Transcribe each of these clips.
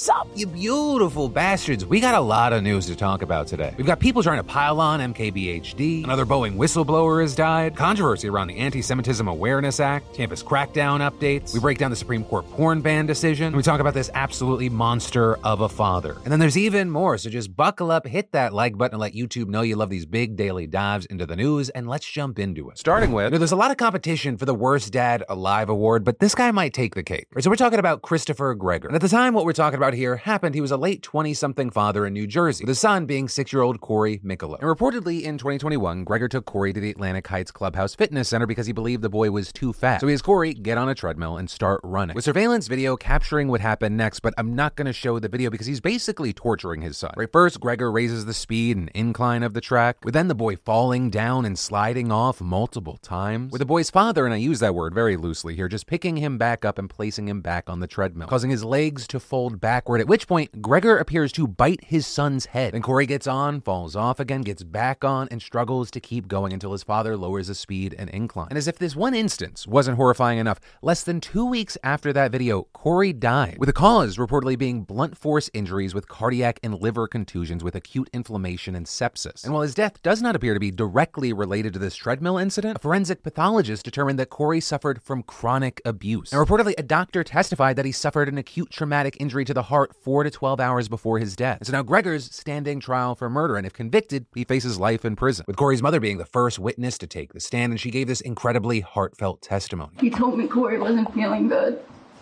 Sup, you beautiful bastards? We got a lot of news to talk about today. We've got people trying to pile on MKBHD, another Boeing whistleblower has died, controversy around the Anti-Semitism Awareness Act, campus crackdown updates, we break down the Supreme Court porn ban decision, and we talk about this absolutely monster of a father. And then there's even more, so just buckle up, hit that like button, and let YouTube know you love these big daily dives into the news, and let's jump into it. Starting with, there's a lot of competition for the Worst Dad Alive award, but this guy might take the cake. So we're talking about Christopher Greger. And at the time, what we're talking about here happened, he was a late 20-something father in New Jersey, with his son being 6-year-old Corey Micolo. And reportedly in 2021, Greger took Corey to the Atlantic Heights Clubhouse Fitness Center because he believed the boy was too fat. So he has Corey get on a treadmill and start running, with surveillance video capturing what happened next, but I'm not going to show the video because he's basically torturing his son. Right, first, Greger raises the speed and incline of the track, with then the boy falling down and sliding off multiple times, with the boy's father, and I use that word very loosely here, just picking him back up and placing him back on the treadmill, causing his legs to fold backward, at which point Greger appears to bite his son's head. Then Corey gets on, falls off again, gets back on, and struggles to keep going until his father lowers the speed and incline. And as if this one instance wasn't horrifying enough, less than 2 weeks after that video, Corey died, with the cause reportedly being blunt force injuries with cardiac and liver contusions with acute inflammation and sepsis. And while his death does not appear to be directly related to this treadmill incident, a forensic pathologist determined that Corey suffered from chronic abuse. And reportedly, a doctor testified that he suffered an acute traumatic injury to the heart 4 to 12 hours before his death. And so now Greger's standing trial for murder, and if convicted, he faces life in prison, with Corey's mother being the first witness to take the stand, and she gave this incredibly heartfelt testimony. He told me Corey wasn't feeling good,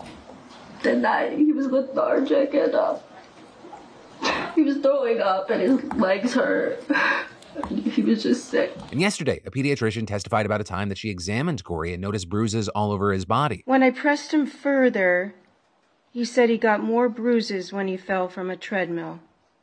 that he was lethargic, and he was throwing up and his legs hurt. He was just sick. And yesterday, a pediatrician testified about a time that she examined Corey and noticed bruises all over his body. When I pressed him further, he said he got more bruises when he fell from a treadmill.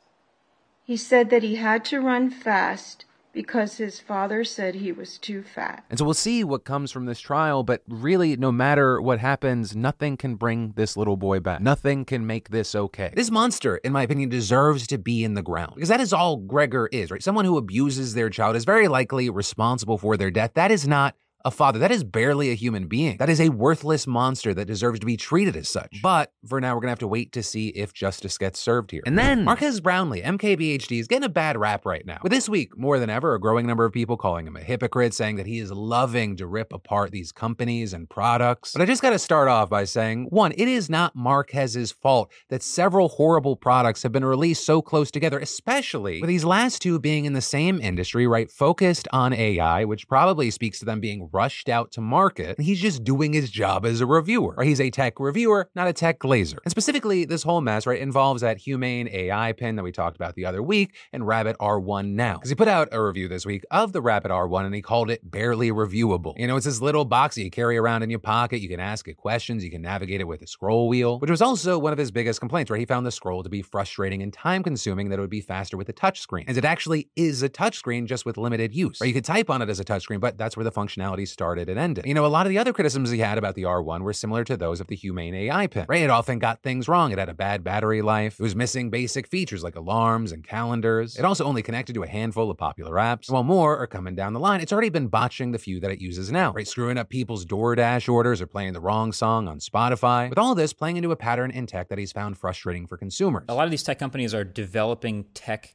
He said that he had to run fast because his father said he was too fat. And so we'll see what comes from this trial, but really, no matter what happens, nothing can bring this little boy back. Nothing can make this okay. This monster, in my opinion, deserves to be in the ground, because that is all Greger is, right? Someone who abuses their child is very likely responsible for their death. That is not a father. That is barely a human being. That is a worthless monster that deserves to be treated as such. But for now, we're going to have to wait to see if justice gets served here. And then Marques Brownlee, MKBHD, is getting a bad rap right now. With this week, more than ever, a growing number of people calling him a hypocrite, saying that he is loving to rip apart these companies and products. But I just got to start off by saying, one, it is not Marques's fault that several horrible products have been released so close together, especially with these last two being in the same industry, right? Focused on AI, which probably speaks to them being rushed out to market, and he's just doing his job as a reviewer. Or he's a tech reviewer, not a tech glazer. And specifically, this whole mess, right, involves that Humane AI pin that we talked about the other week and Rabbit R1 now. Because he put out a review this week of the Rabbit R1 and he called it barely reviewable. You know, it's this little box that you carry around in your pocket. You can ask it questions. You can navigate it with a scroll wheel, which was also one of his biggest complaints, right? He found the scroll to be frustrating and time consuming, that it would be faster with a touchscreen. And it actually is a touchscreen, just with limited use. Right? You could type on it as a touchscreen, but that's where the functionality started and ended. You know, a lot of the other criticisms he had about the R1 were similar to those of the Humane AI pin, right? It often got things wrong. It had a bad battery life. It was missing basic features like alarms and calendars. It also only connected to a handful of popular apps. And while more are coming down the line, it's already been botching the few that it uses now, right? Screwing up people's DoorDash orders or playing the wrong song on Spotify. With all of this playing into a pattern in tech that he's found frustrating for consumers. A lot of these tech companies are developing tech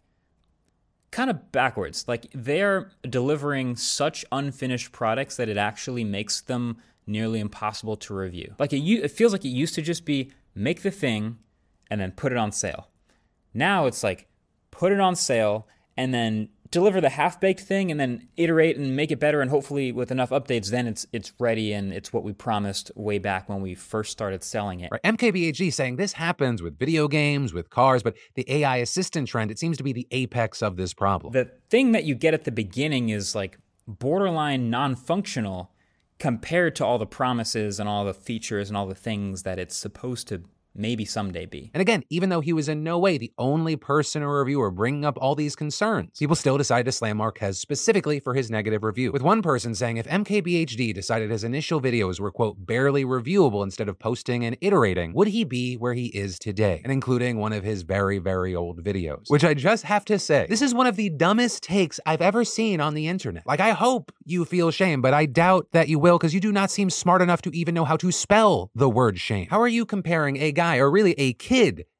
kind of backwards. Like, they're delivering such unfinished products that it actually makes them nearly impossible to review. Like, it feels like it used to just be make the thing and then put it on sale. Now it's like put it on sale and then deliver the half-baked thing and then iterate and make it better, and hopefully with enough updates, then it's ready and it's what we promised way back when we first started selling it. Right. MKBHD saying this happens with video games, with cars, but the AI assistant trend, it seems to be the apex of this problem. The thing that you get at the beginning is like borderline non-functional compared to all the promises and all the features and all the things that it's supposed to maybe someday be. And again, even though he was in no way the only person or reviewer bringing up all these concerns, people still decided to slam Marques specifically for his negative review. With one person saying if MKBHD decided his initial videos were, quote, barely reviewable instead of posting and iterating, would he be where he is today? And including one of his very, very old videos. Which I just have to say, this is one of the dumbest takes I've ever seen on the internet. Like, I hope you feel shame, but I doubt that you will, because you do not seem smart enough to even know how to spell the word shame. How are you comparing a guy, or really a kid,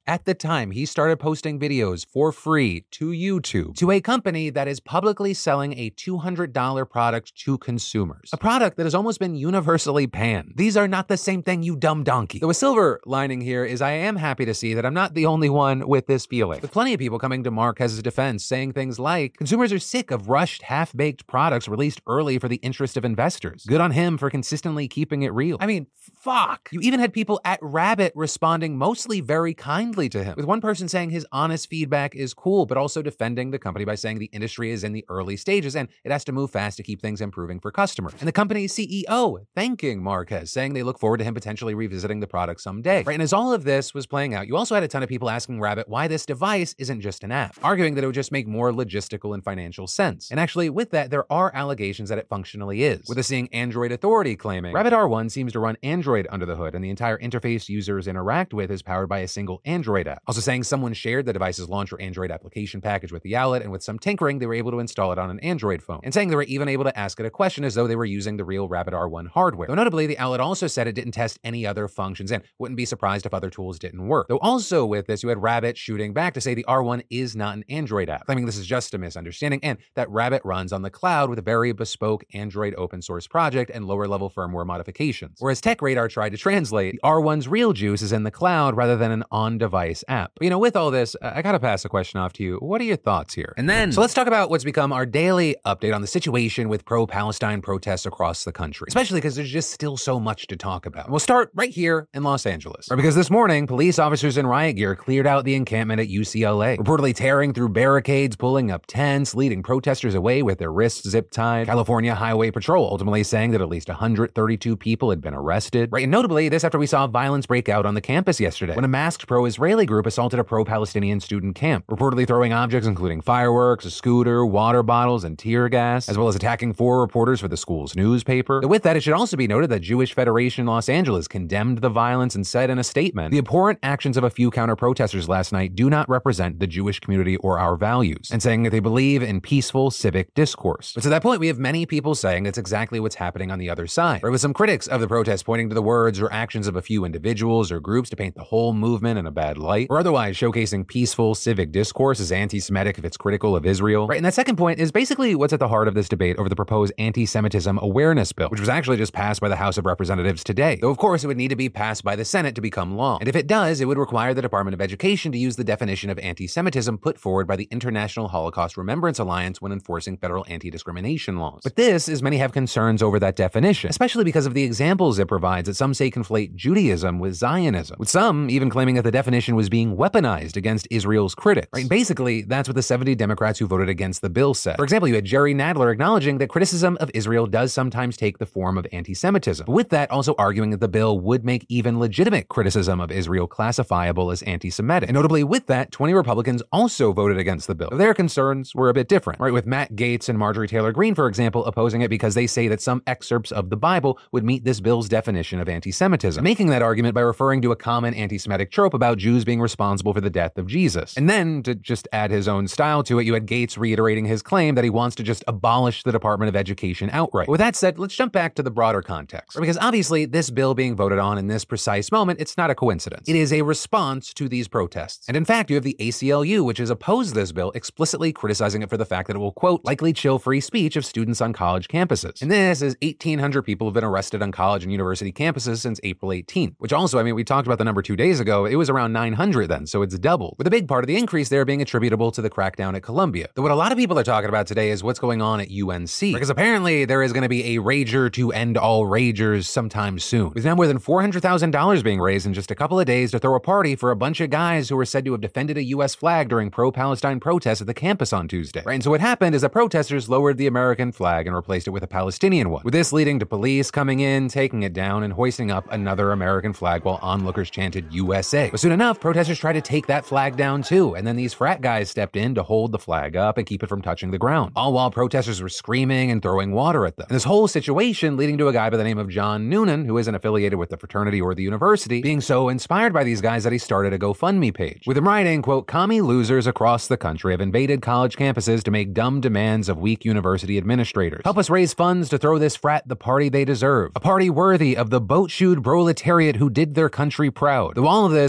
At the time, he started posting videos for free to YouTube to a company that is publicly selling a $200 product to consumers. A product that has almost been universally panned. These are not the same thing, you dumb donkey. Though a silver lining here is I am happy to see that I'm not the only one with this feeling. With plenty of people coming to Marquez's defense saying things like, consumers are sick of rushed, half-baked products released early for the interest of investors. Good on him for consistently keeping it real. I mean, fuck. You even had people at Rabbit responding mostly very kindly to him, with one person saying his honest feedback is cool, but also defending the company by saying the industry is in the early stages and it has to move fast to keep things improving for customers. And the company's CEO thanking Marquez, saying they look forward to him potentially revisiting the product someday. Right? And as all of this was playing out, you also had a ton of people asking Rabbit why this device isn't just an app, arguing that it would just make more logistical and financial sense. And actually, with that, there are allegations that it functionally is, with a seeing Android Authority claiming Rabbit R1 seems to run Android under the hood, and the entire interface users interact with is powered by a single Android app. Also saying someone shared the device's launcher Android application package with the outlet, and with some tinkering, they were able to install it on an Android phone. And saying they were even able to ask it a question as though they were using the real Rabbit R1 hardware. Though notably, the outlet also said it didn't test any other functions and wouldn't be surprised if other tools didn't work. Though also with this, you had Rabbit shooting back to say the R1 is not an Android app, claiming this is just a misunderstanding and that Rabbit runs on the cloud with a very bespoke Android open source project and lower level firmware modifications. Whereas TechRadar tried to translate, the R1's real juice is in the cloud rather than an on-device app. But, with all this, I gotta pass the question off to you. What are your thoughts here? And then, so let's talk about what's become our daily update on the situation with pro-Palestine protests across the country, especially because there's just still so much to talk about. And we'll start right here in Los Angeles. Right, because this morning, police officers in riot gear cleared out the encampment at UCLA, reportedly tearing through barricades, pulling up tents, leading protesters away with their wrists zip-tied. California Highway Patrol ultimately saying that at least 132 people had been arrested. Right, and notably, this after we saw violence break out on the campus yesterday, when a masked pro-Israeli group assaulted a pro-Palestinian student camp, reportedly throwing objects including fireworks, a scooter, water bottles, and tear gas, as well as attacking 4 reporters for the school's newspaper. But with that, it should also be noted that Jewish Federation Los Angeles condemned the violence and said in a statement, the abhorrent actions of a few counter-protesters last night do not represent the Jewish community or our values, and saying that they believe in peaceful civic discourse. But to that point, we have many people saying that's exactly what's happening on the other side, right, with some critics of the protest pointing to the words or actions of a few individuals or groups to paint the whole movement in a bad light, or otherwise showcasing peaceful civic discourse as anti-Semitic if it's critical of Israel. Right, and that second point is basically what's at the heart of this debate over the proposed anti-Semitism awareness bill, which was actually just passed by the House of Representatives today, though of course it would need to be passed by the Senate to become law. And if it does, it would require the Department of Education to use the definition of anti-Semitism put forward by the International Holocaust Remembrance Alliance when enforcing federal anti-discrimination laws. But this, as many have concerns over that definition, especially because of the examples it provides that some say conflate Judaism with Zionism, with some even claiming that the definition was being weaponized against Israel's critics. Right? And basically, that's what the 70 Democrats who voted against the bill said. For example, you had Jerry Nadler acknowledging that criticism of Israel does sometimes take the form of anti-Semitism, but with that also arguing that the bill would make even legitimate criticism of Israel classifiable as anti-Semitic. And notably with that, 20 Republicans also voted against the bill. Their concerns were a bit different, right? With Matt Gaetz and Marjorie Taylor Greene, for example, opposing it because they say that some excerpts of the Bible would meet this bill's definition of anti-Semitism, making that argument by referring to a common anti-Semitic trope about Jews being responsible for the death of Jesus. And then, to just add his own style to it, you had Gaetz reiterating his claim that he wants to just abolish the Department of Education outright. With that said, let's jump back to the broader context, right? Because obviously this bill being voted on in this precise moment, it's not a coincidence. It is a response to these protests. And in fact, you have the ACLU, which has opposed this bill, explicitly criticizing it for the fact that it will, quote, likely chill free speech of students on college campuses. And this is 1,800 people have been arrested on college and university campuses since April 18th, which also, we talked about the number 2 days ago. It was around 900 then, so it's doubled, with a big part of the increase there being attributable to the crackdown at Columbia. Though what a lot of people are talking about today is what's going on at UNC, because apparently there is going to be a rager to end all ragers sometime soon, with now more than $400,000 being raised in just a couple of days to throw a party for a bunch of guys who were said to have defended a U.S. flag during pro-Palestine protests at the campus on Tuesday. Right, and so what happened is that protesters lowered the American flag and replaced it with a Palestinian one, with this leading to police coming in, taking it down, and hoisting up another American flag while onlookers chanted USA. But soon enough, protesters tried to take that flag down too, and then these frat guys stepped in to hold the flag up and keep it from touching the ground, all while protesters were screaming and throwing water at them. And this whole situation leading to a guy by the name of John Noonan, who isn't affiliated with the fraternity or the university, being so inspired by these guys that he started a GoFundMe page, with him writing, quote, commie losers across the country have invaded college campuses to make dumb demands of weak university administrators. Help us raise funds to throw this frat the party they deserve, a party worthy of the boat-shoed proletariat who did their country proud. Though all of this playing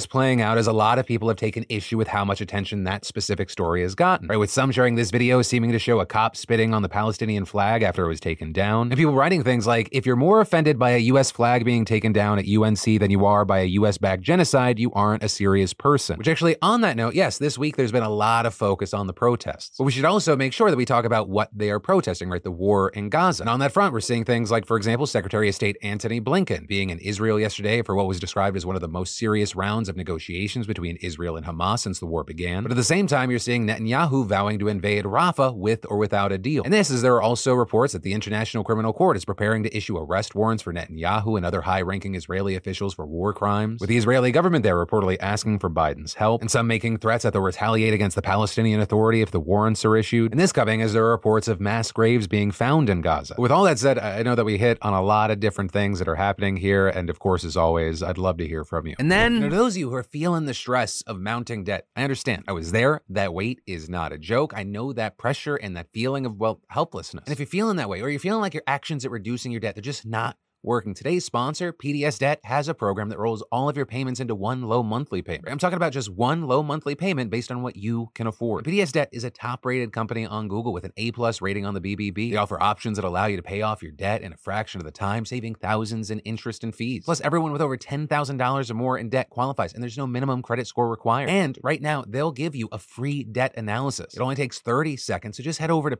out is a lot of people have taken issue with how much attention that specific story has gotten, right? With some sharing this video seeming to show a cop spitting on the Palestinian flag after it was taken down, and people writing things like, if you're more offended by a U.S. flag being taken down at UNC than you are by a U.S.-backed genocide, you aren't a serious person. Which actually, on that note, yes, this week there's been a lot of focus on the protests. But we should also make sure that we talk about what they are protesting, right? The war in Gaza. And on that front, we're seeing things like, for example, Secretary of State Antony Blinken being in Israel yesterday for what was described as one of the most serious rounds of negotiations between Israel and Hamas since the war began. But at the same time, you're seeing Netanyahu vowing to invade Rafah with or without a deal. And this is there are also reports that the International Criminal Court is preparing to issue arrest warrants for Netanyahu and other high-ranking Israeli officials for war crimes, with the Israeli government there reportedly asking for Biden's help, and some making threats that they'll retaliate against the Palestinian Authority if the warrants are issued. And this coming as there are reports of mass graves being found in Gaza. With all that said, I know that we hit on a lot of different things that are happening here, and of course, as always, I'd love to hear from you. And then, to those of you who are feeling the stress of mounting debt, I understand. I was there. That weight is not a joke. I know that pressure and that feeling of, well, helplessness. And if you're feeling that way, or you're feeling like your actions at reducing your debt, they're just not working. Today's sponsor, PDS Debt, has a program that rolls all of your payments into one low monthly payment. I'm talking about just one low monthly payment based on what you can afford. PDS Debt is a top-rated company on Google with an A+ rating on the BBB. They offer options that allow you to pay off your debt in a fraction of the time, saving thousands in interest and fees. Plus, everyone with over $10,000 or more in debt qualifies, and there's no minimum credit score required. And right now, they'll give you a free debt analysis. It only takes 30 seconds, so just head over to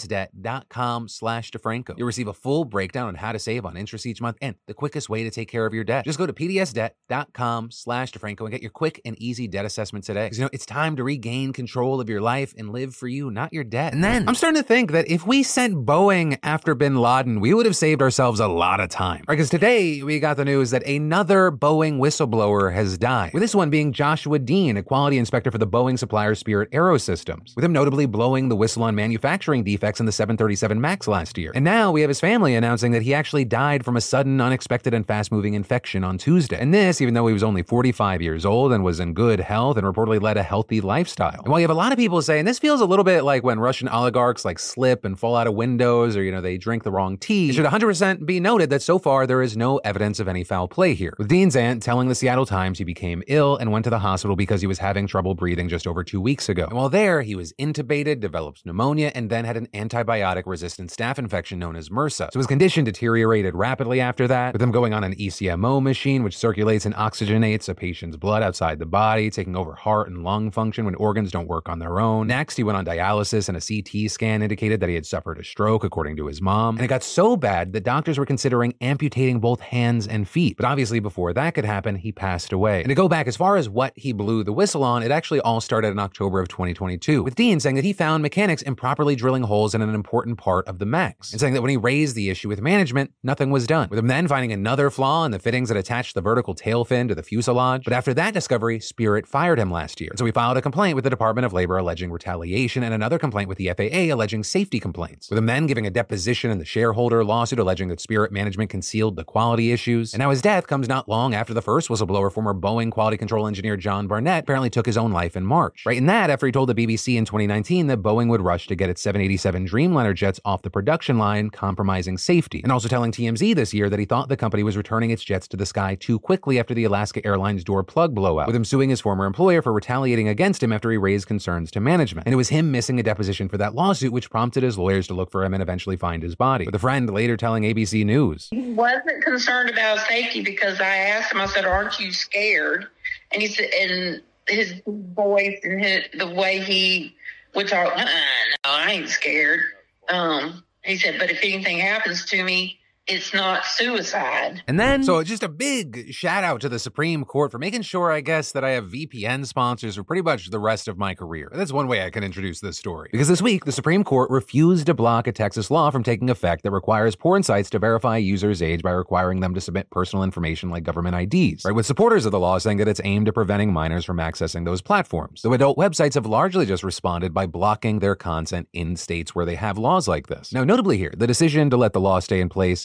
pdsdebt.com/DeFranco. You'll receive a full breakdown on how to save on interest each month and the quickest way to take care of your debt. Just go to pdsdebt.com/DeFranco and get your quick and easy debt assessment today. Because it's time to regain control of your life and live for you, not your debt. And then I'm starting to think that if we sent Boeing after bin Laden, we would have saved ourselves a lot of time. Because today we got the news that another Boeing whistleblower has died, with this one being Joshua Dean, a quality inspector for the Boeing supplier Spirit AeroSystems, with him notably blowing the whistle on manufacturing defects in the 737 MAX last year. And now we have his family announcing that he actually died from a sudden, unexpected, and fast-moving infection on Tuesday. And this, even though he was only 45 years old and was in good health and reportedly led a healthy lifestyle. And while you have a lot of people saying this feels a little bit like when Russian oligarchs like slip and fall out of windows, or, they drink the wrong tea, it should 100% be noted that so far there is no evidence of any foul play here. With Dean's aunt telling the Seattle Times he became ill and went to the hospital because he was having trouble breathing just over 2 weeks ago. And while there, he was intubated, developed pneumonia, and then had an antibiotic-resistant staph infection known as MRSA. So his condition deteriorated rapidly after that, with him going on an ECMO machine, which circulates and oxygenates a patient's blood outside the body, taking over heart and lung function when organs don't work on their own. Next, he went on dialysis, and a CT scan indicated that he had suffered a stroke, according to his mom. And it got so bad that doctors were considering amputating both hands and feet. But obviously, before that could happen, he passed away. And to go back as far as what he blew the whistle on, it actually all started in October of 2022, with Dean saying that he found mechanics improperly drilling holes in an important part of the MAX, and saying that when he raised the issue with management, nothing was done, with him then finding another flaw in the fittings that attached the vertical tail fin to the fuselage. But after that discovery, Spirit fired him last year. And so he filed a complaint with the Department of Labor alleging retaliation, and another complaint with the FAA alleging safety complaints, with him then giving a deposition in the shareholder lawsuit alleging that Spirit management concealed the quality issues. And now his death comes not long after the first whistleblower, former Boeing quality control engineer John Barnett, apparently took his own life in March. Right in that, after he told the BBC in 2019 that Boeing would rush to get its 787 Dreamliner jets off the production line, compromising safety. And also telling TMZ this year that he thought the company was returning its jets to the sky too quickly after the Alaska Airlines door plug blowout, with him suing his former employer for retaliating against him after he raised concerns to management. And it was him missing a deposition for that lawsuit which prompted his lawyers to look for him and eventually find his body, with a friend later telling ABC News. He wasn't concerned about safety because I asked him, I said, aren't you scared? And he said, and his voice and the way he would talk, no, I ain't scared. He said, but if anything happens to me, it's not suicide. And then, so just a big shout out to the Supreme Court for making sure, I guess, that I have VPN sponsors for pretty much the rest of my career. That's one way I can introduce this story. Because this week, the Supreme Court refused to block a Texas law from taking effect that requires porn sites to verify a user's age by requiring them to submit personal information like government IDs, right? With supporters of the law saying that it's aimed at preventing minors from accessing those platforms. Though adult websites have largely just responded by blocking their content in states where they have laws like this. Now, notably here, the decision to let the law stay in place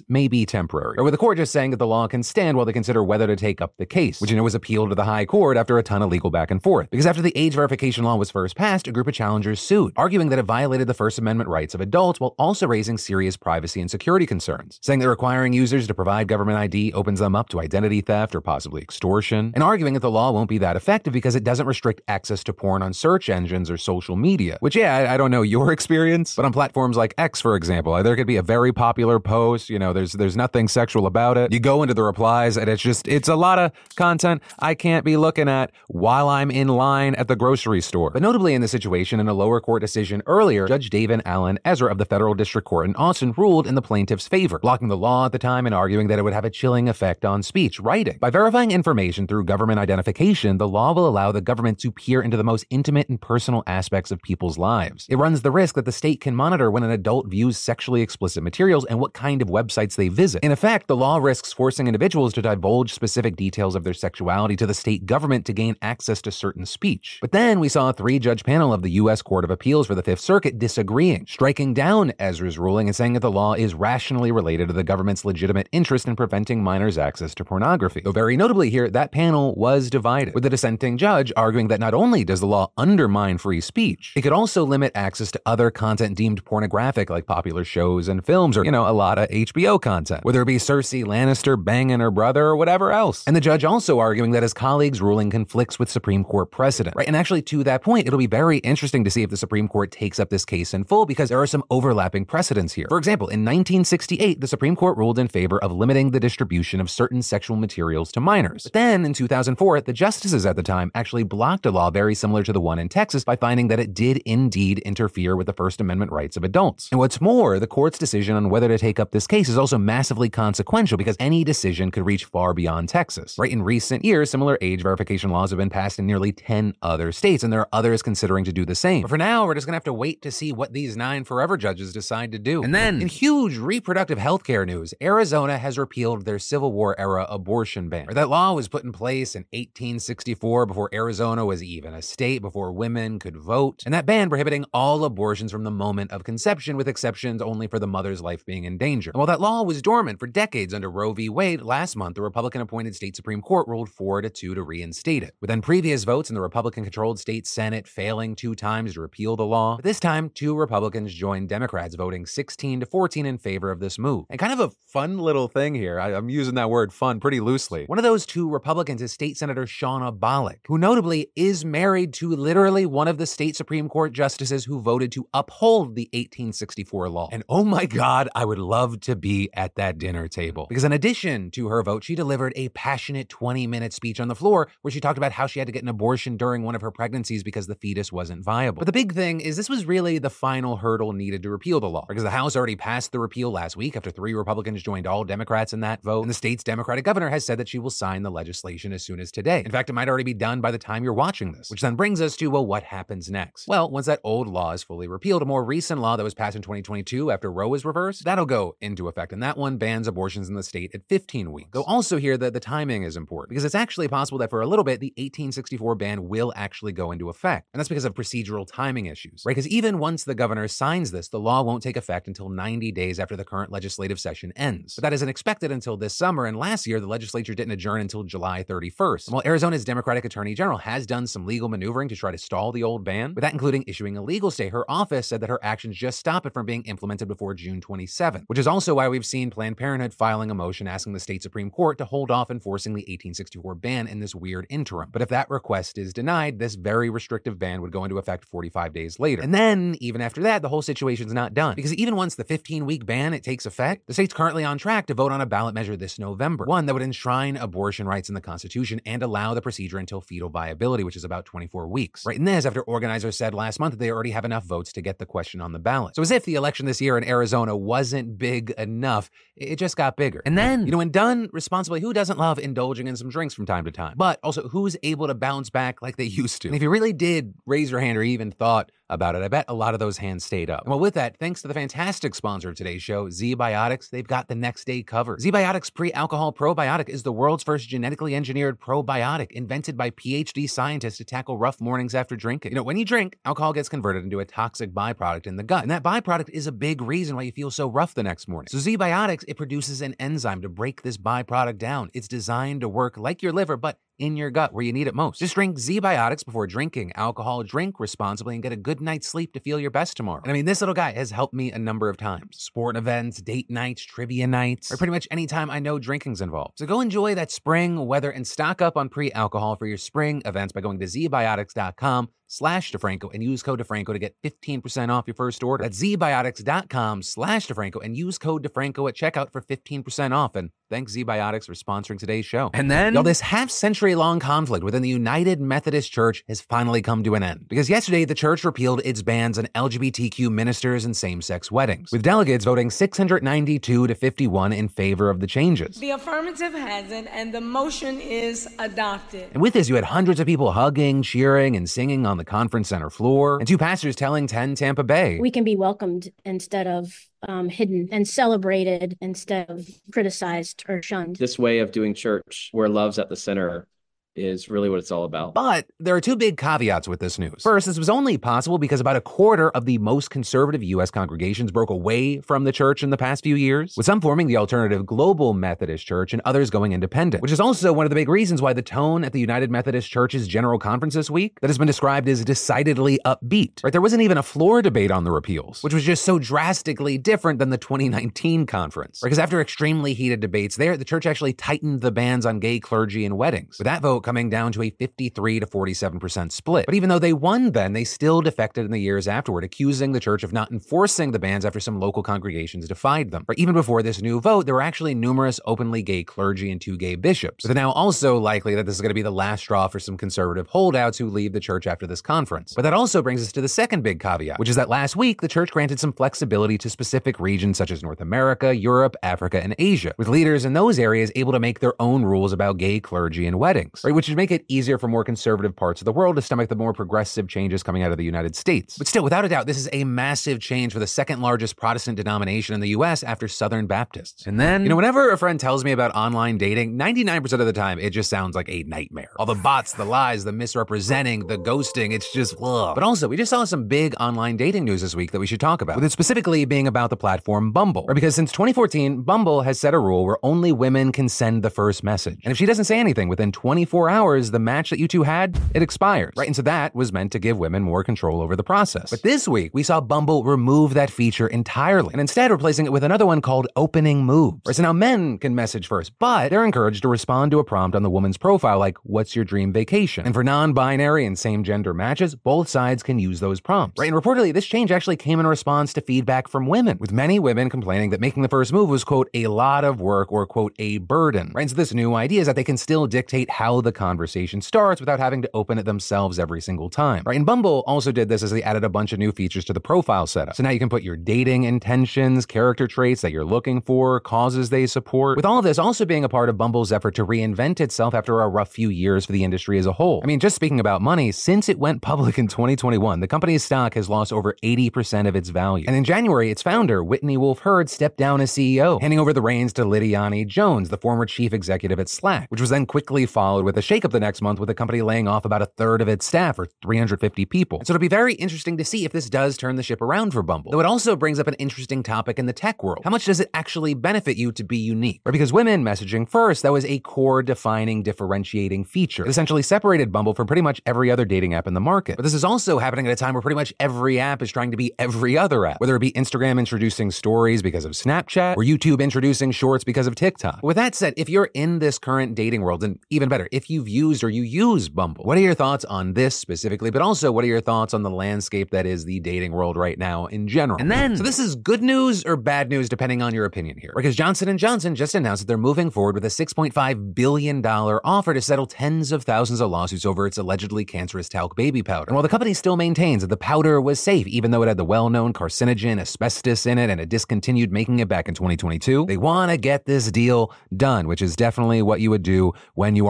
may be temporary, or with the court just saying that the law can stand while they consider whether to take up the case, which was appealed to the high court after a ton of legal back and forth. Because after the age verification law was first passed, a group of challengers sued, arguing that it violated the First Amendment rights of adults while also raising serious privacy and security concerns, saying that requiring users to provide government ID opens them up to identity theft or possibly extortion, and arguing that the law won't be that effective because it doesn't restrict access to porn on search engines or social media. Which, I don't know your experience, but on platforms like X, for example, there could be a very popular post, there's nothing sexual about it. You go into the replies and it's a lot of content I can't be looking at while I'm in line at the grocery store. But notably in this situation, in a lower court decision earlier, Judge David Allen Ezra of the Federal District Court in Austin ruled in the plaintiff's favor, blocking the law at the time and arguing that it would have a chilling effect on speech writing. By verifying information through government identification, the law will allow the government to peer into the most intimate and personal aspects of people's lives. It runs the risk that the state can monitor when an adult views sexually explicit materials and what kind of websites they visit. In effect, the law risks forcing individuals to divulge specific details of their sexuality to the state government to gain access to certain speech. But then we saw a 3-judge panel of the U.S. Court of Appeals for the Fifth Circuit disagreeing, striking down Ezra's ruling and saying that the law is rationally related to the government's legitimate interest in preventing minors' access to pornography. Though very notably here, that panel was divided, with the dissenting judge arguing that not only does the law undermine free speech, it could also limit access to other content deemed pornographic like popular shows and films or, a lot of HBO content, whether it be Cersei Lannister banging her brother or whatever else. And the judge also arguing that his colleague's ruling conflicts with Supreme Court precedent, right? And actually to that point, it'll be very interesting to see if the Supreme Court takes up this case in full because there are some overlapping precedents here. For example, in 1968, the Supreme Court ruled in favor of limiting the distribution of certain sexual materials to minors. But then in 2004, the justices at the time actually blocked a law very similar to the one in Texas by finding that it did indeed interfere with the First Amendment rights of adults. And what's more, the court's decision on whether to take up this case is also massively consequential because any decision could reach far beyond Texas. Right? In recent years, similar age verification laws have been passed in nearly 10 other states, and there are others considering to do the same. But for now, we're just gonna have to wait to see what these 9 forever judges decide to do. And then, in huge reproductive healthcare news, Arizona has repealed their Civil War era abortion ban. That law was put in place in 1864 before Arizona was even a state, before women could vote. And that ban prohibiting all abortions from the moment of conception, with exceptions only for the mother's life being in danger. And while that law was dormant for decades under Roe v. Wade, last month the Republican-appointed state Supreme Court ruled 4-2 to reinstate it, with then previous votes in the Republican-controlled state Senate failing 2 times to repeal the law. But this time, 2 Republicans joined Democrats, voting 16-14 in favor of this move. And kind of a fun little thing here, I'm using that word fun pretty loosely. One of those 2 Republicans is State Senator Shauna Bollock, who notably is married to literally one of the state Supreme Court justices who voted to uphold the 1864 law. And oh my God, I would love to be at that dinner table. Because in addition to her vote, she delivered a passionate 20-minute speech on the floor where she talked about how she had to get an abortion during one of her pregnancies because the fetus wasn't viable. But the big thing is this was really the final hurdle needed to repeal the law, because the House already passed the repeal last week after 3 Republicans joined all Democrats in that vote, and the state's Democratic governor has said that she will sign the legislation as soon as today. In fact, it might already be done by the time you're watching this, which then brings us to, well, what happens next? Well, once that old law is fully repealed, a more recent law that was passed in 2022 after Roe was reversed, that'll go into effect, and that one bans abortions in the state at 15 weeks. Though also here that the timing is important, because it's actually possible that for a little bit, the 1864 ban will actually go into effect. And that's because of procedural timing issues, right? Because even once the governor signs this, the law won't take effect until 90 days after the current legislative session ends. But that isn't expected until this summer, and last year, the legislature didn't adjourn until July 31st. And while Arizona's Democratic Attorney General has done some legal maneuvering to try to stall the old ban, with that including issuing a legal stay, her office said that her actions just stop it from being implemented before June 27th, which is also why we've seen Planned Parenthood filing a motion asking the state Supreme Court to hold off enforcing the 1864 ban in this weird interim. But if that request is denied, this very restrictive ban would go into effect 45 days later. And then, even after that, the whole situation's not done. Because even once the 15-week ban takes effect, the state's currently on track to vote on a ballot measure this November, one that would enshrine abortion rights in the Constitution and allow the procedure until fetal viability, which is about 24 weeks. Right in this, after organizers said last month that they already have enough votes to get the question on the ballot. So as if the election this year in Arizona wasn't big enough, it just got bigger. And then, when done responsibly, who doesn't love indulging in some drinks from time to time? But also, who's able to bounce back like they used to? And if you really did raise your hand or even thought about it. I bet a lot of those hands stayed up. Well, with that, thanks to the fantastic sponsor of today's show, ZBiotics, they've got the next day covered. ZBiotics Pre-Alcohol Probiotic is the world's first genetically engineered probiotic invented by PhD scientists to tackle rough mornings after drinking. When you drink, alcohol gets converted into a toxic byproduct in the gut, and that byproduct is a big reason why you feel so rough the next morning. So ZBiotics, it produces an enzyme to break this byproduct down. It's designed to work like your liver, but in your gut where you need it most. Just drink ZBiotics before drinking alcohol. Drink responsibly and get a good night's sleep to feel your best tomorrow. And this little guy has helped me a number of times. Sport events, date nights, trivia nights, or pretty much any time I know drinking's involved. So go enjoy that spring weather and stock up on pre-alcohol for your spring events by going to zbiotics.com/DeFranco and use code DeFranco to get 15% off your first order. That's zbiotics.com/DeFranco and use code DeFranco at checkout for 15% off. And thanks ZBiotics for sponsoring today's show. And then, this half-century-long conflict within the United Methodist Church has finally come to an end. Because yesterday, the church repealed its bans on LGBTQ ministers and same-sex weddings, with delegates voting 692 to 51 in favor of the changes. The affirmative has it, and the motion is adopted. And with this, you had hundreds of people hugging, cheering, and singing on the conference center floor, and two pastors telling 10 Tampa Bay, we can be welcomed instead of hidden, and celebrated instead of criticized or shunned. This way of doing church, where love's at the center, is really what it's all about. But there are two big caveats with this news. First, this was only possible because about a quarter of the most conservative U.S. congregations broke away from the church in the past few years, with some forming the alternative Global Methodist Church and others going independent, which is also one of the big reasons why the tone at the United Methodist Church's General Conference this week that has been described as decidedly upbeat. Right? There wasn't even a floor debate on the repeals, which was just so drastically different than the 2019 conference. Because after extremely heated debates there, the church actually tightened the bans on gay clergy and weddings, with that vote coming down to a 53 to 47% split. But even though they won then, they still defected in the years afterward, accusing the church of not enforcing the bans after some local congregations defied them. But even before this new vote, there were actually numerous openly gay clergy and 2 gay bishops. But it's now also likely that this is going to be the last straw for some conservative holdouts who leave the church after this conference. But that also brings us to the second big caveat, which is that last week, the church granted some flexibility to specific regions such as North America, Europe, Africa, and Asia, with leaders in those areas able to make their own rules about gay clergy and weddings, right? Which would make it easier for more conservative parts of the world to stomach the more progressive changes coming out of the United States. But still, without a doubt, this is a massive change for the second largest Protestant denomination in the U.S. after Southern Baptists. And then, whenever a friend tells me about online dating, 99% of the time, it just sounds like a nightmare. All the bots, the lies, the misrepresenting, the ghosting, it's just ugh. But also, we just saw some big online dating news this week that we should talk about, with it specifically being about the platform Bumble. Right? Because since 2014, Bumble has set a rule where only women can send the first message. And if she doesn't say anything within 24 hours, the match that you two had, it expires, right? And so that was meant to give women more control over the process. But this week, we saw Bumble remove that feature entirely, and instead replacing it with another one called Opening Moves. Right? So now men can message first, but they're encouraged to respond to a prompt on the woman's profile like, what's your dream vacation? And for non-binary and same-gender matches, both sides can use those prompts, right? And reportedly, this change actually came in response to feedback from women, with many women complaining that making the first move was, quote, a lot of work or, quote, a burden, right? And so this new idea is that they can still dictate how the conversation starts without having to open it themselves every single time, right? And Bumble also did this as they added a bunch of new features to the profile setup. So now you can put your dating intentions, character traits that you're looking for, causes they support, with all of this also being a part of Bumble's effort to reinvent itself after a rough few years for the industry as a whole. Just speaking about money, since it went public in 2021, the company's stock has lost over 80% of its value. And in January, its founder, Whitney Wolfe Herd, stepped down as CEO, handing over the reins to Lidiane Jones, the former chief executive at Slack, which was then quickly followed with a shakeup the next month with the company laying off about a third of its staff, or 350 people. So it'll be very interesting to see if this does turn the ship around for Bumble. Though it also brings up an interesting topic in the tech world. How much does it actually benefit you to be unique? Or because women messaging first, that was a core defining, differentiating feature. It essentially separated Bumble from pretty much every other dating app in the market. But this is also happening at a time where pretty much every app is trying to be every other app, whether it be Instagram introducing stories because of Snapchat, or YouTube introducing shorts because of TikTok. With that said, if you're in this current dating world, and even better, if you've used or you use Bumble, what are your thoughts on this specifically, but also what are your thoughts on the landscape that is the dating world right now in general? And then, so this is good news or bad news depending on your opinion here, because Johnson & Johnson just announced that they're moving forward with a $6.5 billion offer to settle tens of thousands of lawsuits over its allegedly cancerous talc baby powder. And while the company still maintains that the powder was safe, even though it had the well-known carcinogen asbestos in it and it discontinued making it back in 2022, they want to get this deal done, which is definitely what you would do when you are not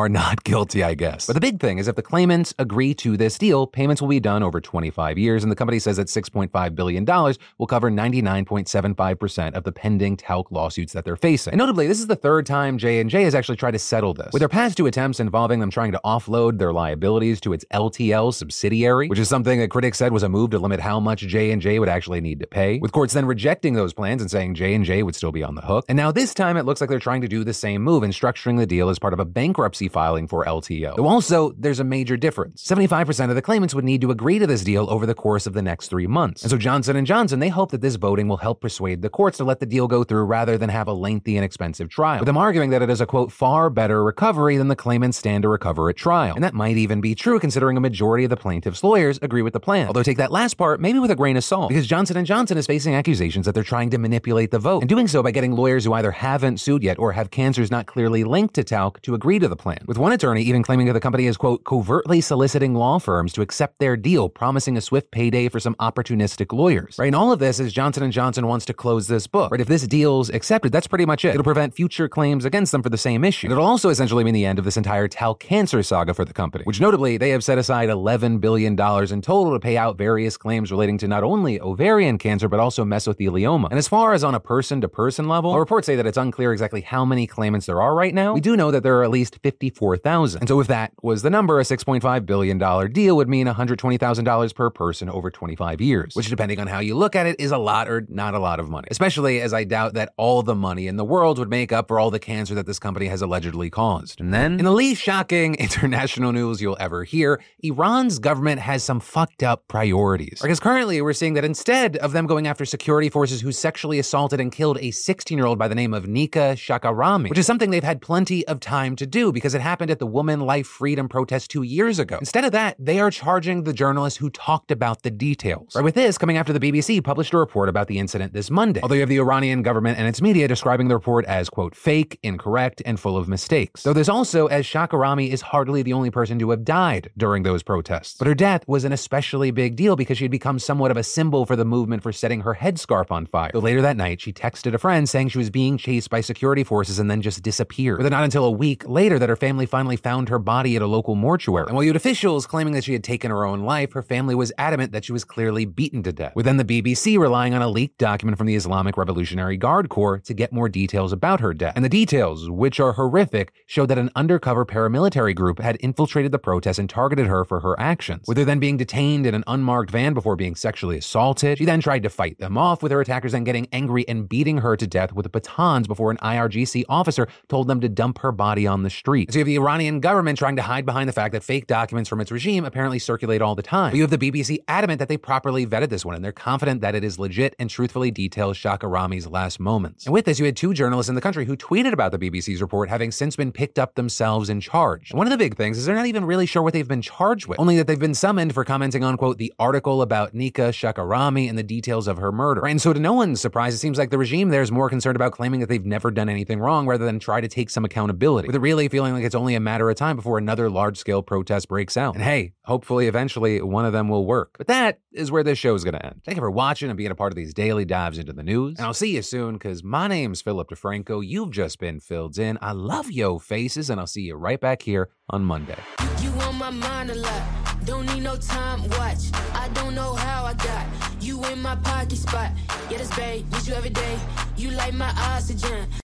guilty, I guess. But the big thing is if the claimants agree to this deal, payments will be done over 25 years, and the company says that $6.5 billion will cover 99.75% of the pending talc lawsuits that they're facing. And notably, this is the third time J&J has actually tried to settle this, with their past two attempts involving them trying to offload their liabilities to its LTL subsidiary, which is something that critics said was a move to limit how much J&J would actually need to pay, with courts then rejecting those plans and saying J&J would still be on the hook. And now this time it looks like they're trying to do the same move and structuring the deal as part of a bankruptcy filing for LTO. Though also, there's a major difference. 75% of the claimants would need to agree to this deal over the course of the next 3 months. And so Johnson & Johnson, they hope that this voting will help persuade the courts to let the deal go through rather than have a lengthy and expensive trial, with them arguing that it is a, quote, far better recovery than the claimants stand to recover at trial. And that might even be true considering a majority of the plaintiffs' lawyers agree with the plan. Although take that last part maybe with a grain of salt, because Johnson & Johnson is facing accusations that they're trying to manipulate the vote, and doing so by getting lawyers who either haven't sued yet or have cancers not clearly linked to talc to agree to the plan, with one attorney even claiming that the company is, quote, covertly soliciting law firms to accept their deal, promising a swift payday for some opportunistic lawyers, right? And all of this is Johnson & Johnson wants to close this book, right? If this deal's accepted, that's pretty much it. It'll prevent future claims against them for the same issue. And it'll also essentially mean the end of this entire talc cancer saga for the company, which notably, they have set aside $11 billion in total to pay out various claims relating to not only ovarian cancer, but also mesothelioma. And as far as on a person-to-person level, our reports say that it's unclear exactly how many claimants there are right now. We do know that there are at least 54,000. And so if that was the number, a $6.5 billion deal would mean $120,000 per person over 25 years, which depending on how you look at it is a lot or not a lot of money, especially as I doubt that all the money in the world would make up for all the cancer that this company has allegedly caused. And then, in the least shocking international news you'll ever hear, Iran's government has some fucked up priorities. Because currently we're seeing that instead of them going after security forces who sexually assaulted and killed a 16-year-old by the name of Nika Shakarami, which is something they've had plenty of time to do because it happened at the Woman Life Freedom protest 2 years ago. Instead of that, they are charging the journalist who talked about the details. Right, with this coming after the BBC published a report about the incident this Monday, although you have the Iranian government and its media describing the report as, quote, fake, incorrect, and full of mistakes. Though there's also, as Shakarami is hardly the only person to have died during those protests. But her death was an especially big deal because she had become somewhat of a symbol for the movement for setting her headscarf on fire. Though later that night, she texted a friend saying she was being chased by security forces and then just disappeared. With it not until a week later that her family finally found her body at a local mortuary. And while you had officials claiming that she had taken her own life, her family was adamant that she was clearly beaten to death. With then the BBC relying on a leaked document from the Islamic Revolutionary Guard Corps to get more details about her death. And the details, which are horrific, showed that an undercover paramilitary group had infiltrated the protest and targeted her for her actions. With her then being detained in an unmarked van before being sexually assaulted, she then tried to fight them off, with her attackers then getting angry and beating her to death with batons before an IRGC officer told them to dump her body on the street. So you have the Iranian government trying to hide behind the fact that fake documents from its regime apparently circulate all the time. But you have the BBC adamant that they properly vetted this one and they're confident that it is legit and truthfully details Shakarami's last moments. And with this, you had two journalists in the country who tweeted about the BBC's report having since been picked up themselves and charged. And one of the big things is they're not even really sure what they've been charged with, only that they've been summoned for commenting on, quote, the article about Nika Shakarami and the details of her murder. Right? And so to no one's surprise, it seems like the regime there is more concerned about claiming that they've never done anything wrong rather than try to take some accountability, with it really feeling like it's only a matter of time before another large-scale protest breaks out. And hey, hopefully eventually one of them will work. But that is where this show is going to end. Thank you for watching and being a part of these daily dives into the news. And I'll see you soon, because my name's Philip DeFranco. You've just been filled in. I love yo faces, and I'll see you right back here on Monday. You on my mind a lot. Don't need no time watch. I don't know how I got you in my pocket spot. Yeah, that's babe. Miss you every day. You like my oxygen.